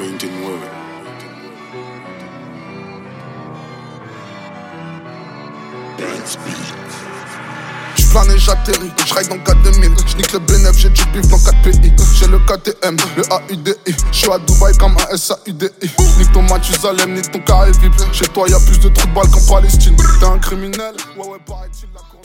Painting World. J'plane et j'atterris, j'raille dans 4000. J'nique le bénéf, j'ai du bif dans 4 pays. J'ai le KTM, le AUDI. J'suis à Dubaï comme un SAUDI. Nique ton Mathusalem, nique ton carré VIP. Chez toi y'a plus de trous de balles qu'en Palestine. T'es un criminel, ouais, paraît-il la